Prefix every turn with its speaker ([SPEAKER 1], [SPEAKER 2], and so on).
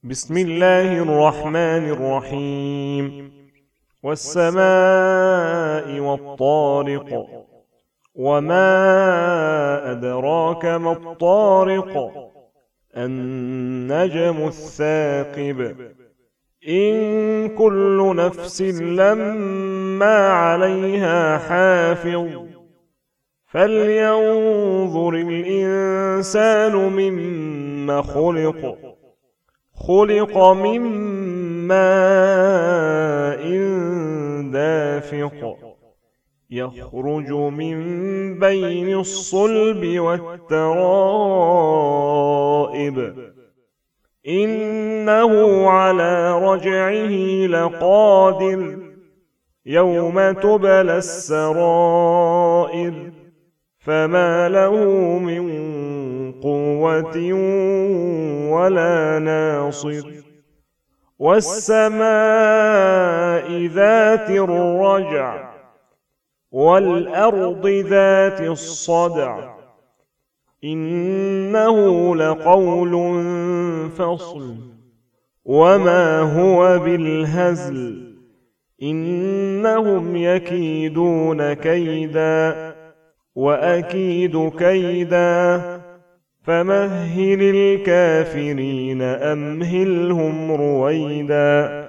[SPEAKER 1] بسم الله الرحمن الرحيم. والسماء والطارق، وما أدراك ما الطارق، النجم الثاقب. إن كل نفس لما عليها حافظ، فلينظر الإنسان مما خلق. خلق من ماء دافق، يخرج من بين الصلب والترائب، إنه على رجعه لقادر. يوم تبلى السرائر، فما له من قوة ولا ناصر. والسماء ذات الرجع، والأرض ذات الصدع، إنه لقول فصل، وما هو بالهزل. إنهم يكيدون كيدا، وأكيد كيدا، فمهل الكافرين أمهلهم رويدا.